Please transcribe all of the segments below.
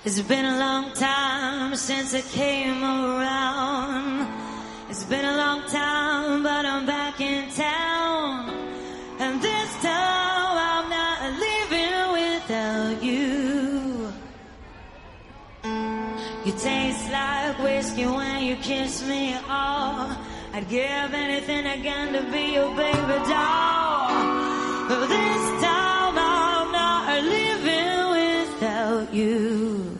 It's been a long time since I came around. It's been a long time, but I'm back in town. And this time I'm not leaving without you. You taste like whiskey when you kiss me. Oh, I'd give anything again to be your baby doll. But this time I'm not leaving without you.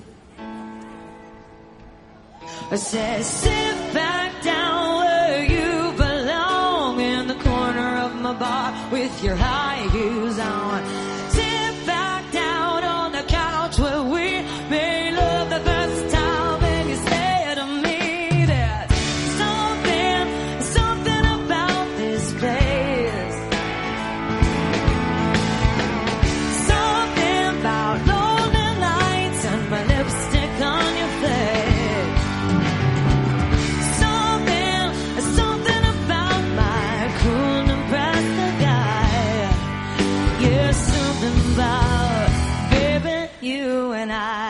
I said, sit back down where you belong, in the corner of my bar with your high heels on. Sit back down on the couch where we made love the first time, and you said to me that something about this place, something about lonely nights and my lipstick on your face. About, baby, you and I.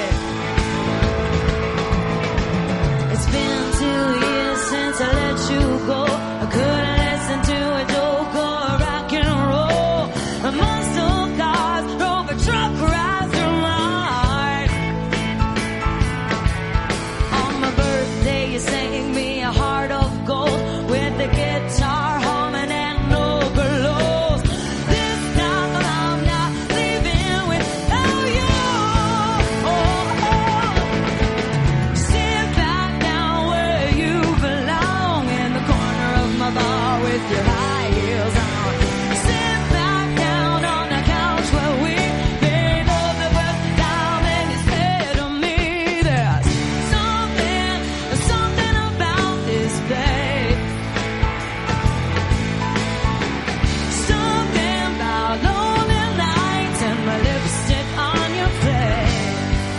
It's been 2 years since I let you go. I couldn't listen to a joke or rock and roll. Muscle cars drove a truck right through my heart. On my birthday you sang me a heart of gold with the guitar humming and no glows. With your high heels on, sit back down on the couch where we made love the first time, and you said to me there's something about this place, something about lonely nights and my lipstick on your face,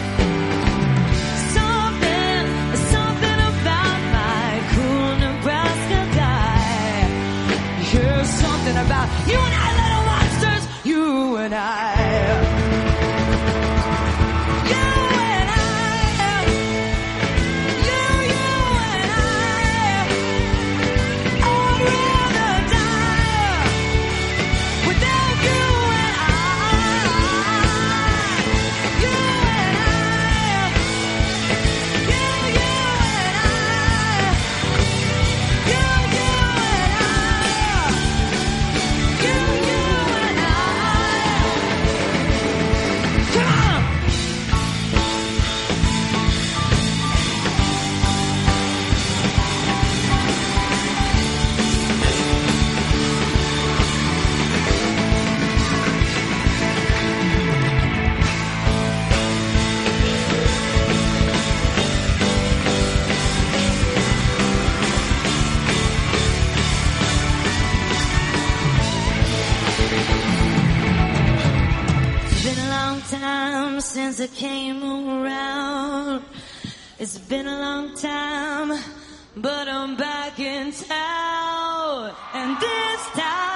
something about my cool Nebraska guy. Here's something about you and I, little monsters, you and I. Since I came around, it's been a long time, but I'm back in town, and this time